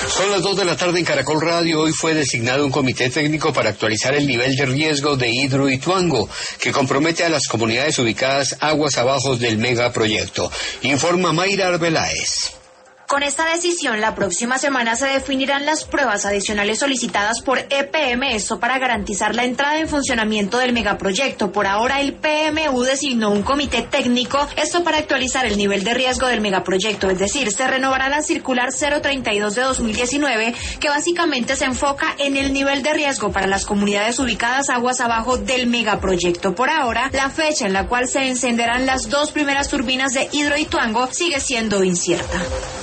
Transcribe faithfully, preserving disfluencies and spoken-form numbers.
Son las dos de la tarde en Caracol Radio. Hoy fue designado un comité técnico para actualizar el nivel de riesgo de Hidroituango, que compromete a las comunidades ubicadas aguas abajo del megaproyecto. Informa Mayra Arbeláez. Con esta decisión, la próxima semana se definirán las pruebas adicionales solicitadas por E P M, esto para garantizar la entrada en funcionamiento del megaproyecto. Por ahora, el P M U designó un comité técnico, esto para actualizar el nivel de riesgo del megaproyecto, es decir, se renovará la circular cero treinta y dos de dos mil diecinueve, que básicamente se enfoca en el nivel de riesgo para las comunidades ubicadas aguas abajo del megaproyecto. Por ahora, la fecha en la cual se encenderán las dos primeras turbinas de Hidroituango sigue siendo incierta.